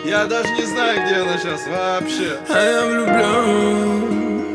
Я даже не знаю, где она сейчас вообще. А я влюблен,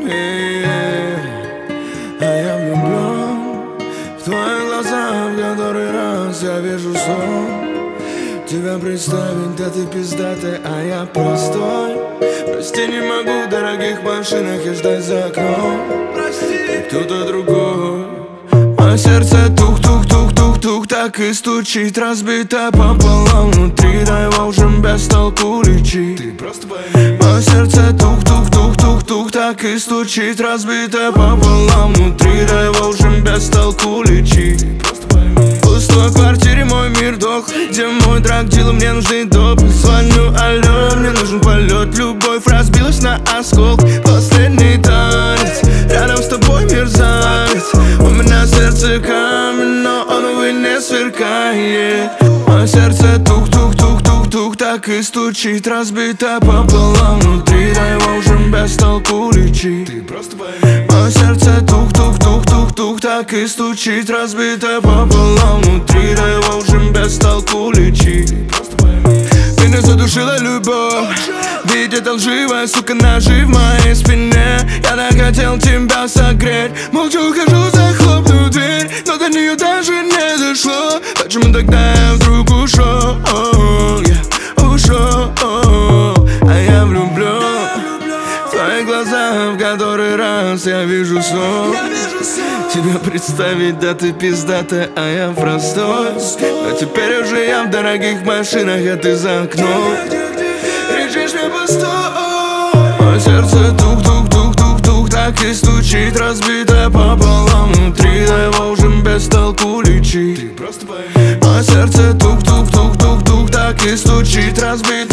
а я влюблен в твои глаза, в который раз я вижу сон. Тебя представить, да ты пиздатый, а я простой. Прости, не могу в дорогих машинах и ждать за окном. Прости, кто-то другой. Мое сердце тух-тух-тух-тух-тух так и стучит, разбито пополам внутри, да его уже без толку лечить. Ты просто пойми. Мое сердце тух-тух-тух-тух-тух так и стучит, разбито пополам внутри, да его уже без толку лечить. Ты просто пойми. В пустой квартире мой мир дох, где мой драгдила, мне нужны допы. Звоню, алло, мне нужен полет, любовь разбилась на осколки. Последний танец, рядом с тобой мерзавец. У меня сердце камень, но он, увы, не сверкает. Мое сердце тух-тух-тух-тух-тух так и стучит, разбито пополам внутри, да его уже без толку лечить. Ты просто пойми. Мое сердце тух-тух-тух-тух-тух так и стучит, разбито пополам внутри, да его уже без толку лечить. Ты просто пойми. Меня задушила любовь, ведь это лживая, сука, ножи в моей спине. Я так хотел тебя согреть, молча ухожу, захлопну дверь, но до нее даже не дошло. Почему тогда я вдруг ушел? Ушел, а я влюблен в твои глаза, в который раз я вижу сон. Тебя представить, да ты пиздатая, а я простой. Но теперь уже я в дорогих машинах, а ты за окном. Кричишь мне постой. Мое сердце тух-тух-тух-тух-тух так и стучит, разбитое пополам внутри, да его уже без толку лечить. Ты просто пойми. Мое сердце тух-тух-тух-тух-тух так и стучит, разбитое